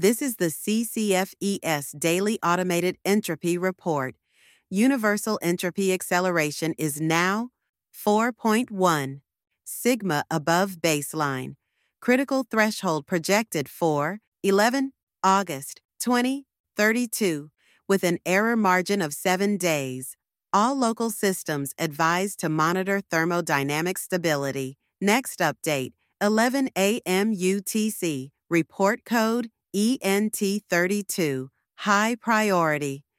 This is the CCFES Daily Automated Entropy Report. Universal entropy acceleration is now 4.1, sigma above baseline. Critical threshold projected for 11 August 2032, with an error margin of 7 days. All local systems advised to monitor thermodynamic stability. Next update, 11 a.m. UTC, report code ENT32, high priority.